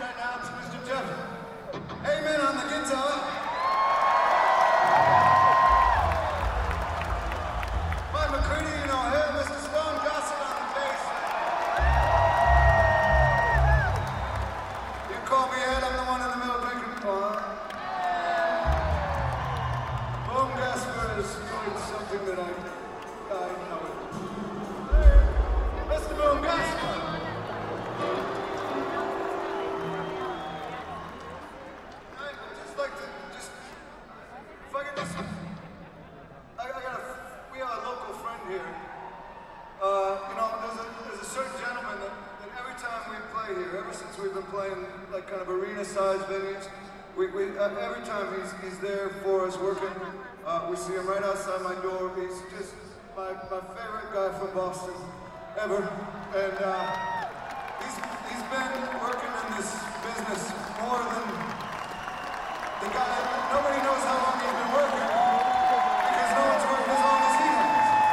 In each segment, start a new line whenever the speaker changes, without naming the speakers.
I announce Mr. Jeff Amen on the guitar. Mike McCready, you know him. Mr. Stone Gossett on the bass. You call me Ed, I'm the one in the middle drinking pong. Boom Gasper is doing something that I know it. Hey, Mr. Boom Gasper. We have a local friend here. There's a certain gentleman that every time we play here, ever since we've been playing like kind of arena-sized venues, every time he's there for us working. We see him right outside my door. He's just my favorite guy from Boston ever, and he's been working in this business more than the guy. Nobody knows how long he's been working. No one's working as long as he has.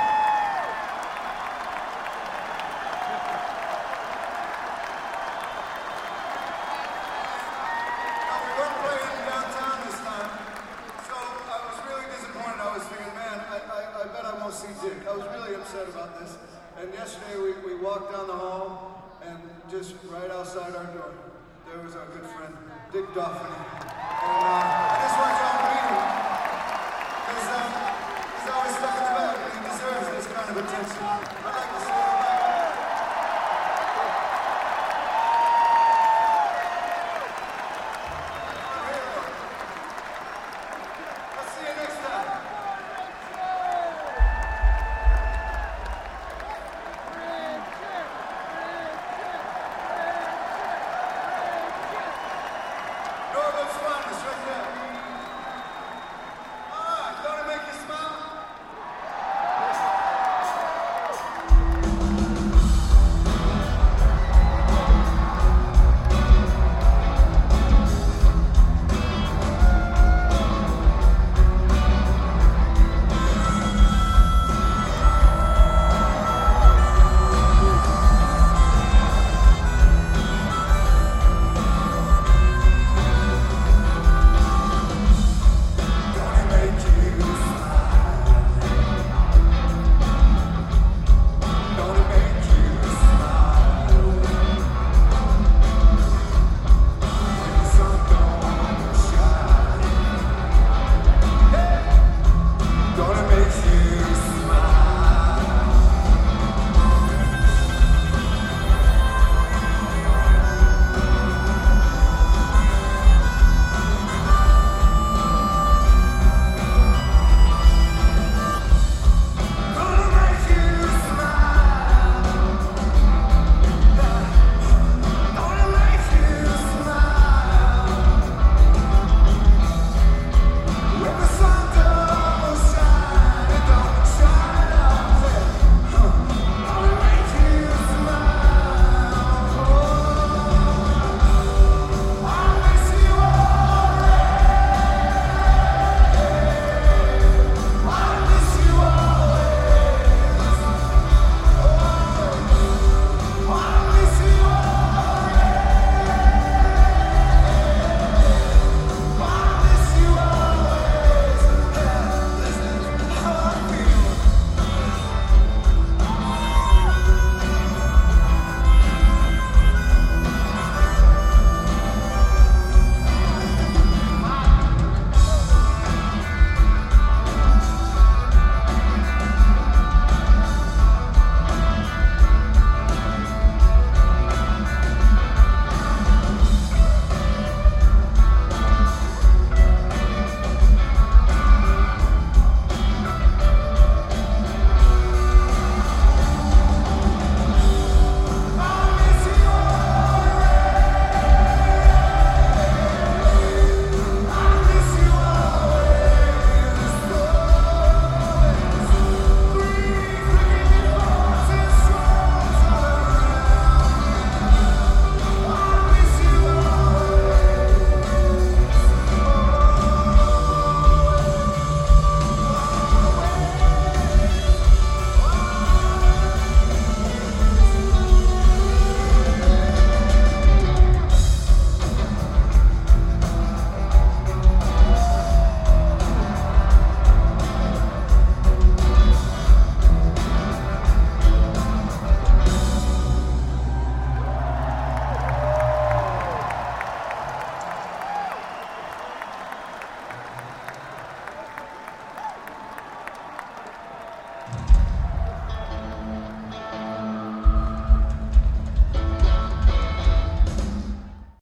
Now, we weren't playing downtown this time, so I was really disappointed. I was thinking, man, I bet I won't see Dick. I was really upset about this. And yesterday we walked down the hall, and just right outside our door, there was our good friend, Dick Doffany. And I just want y'all to meet him. Because he's always stuck in the back, and he deserves this kind of attention.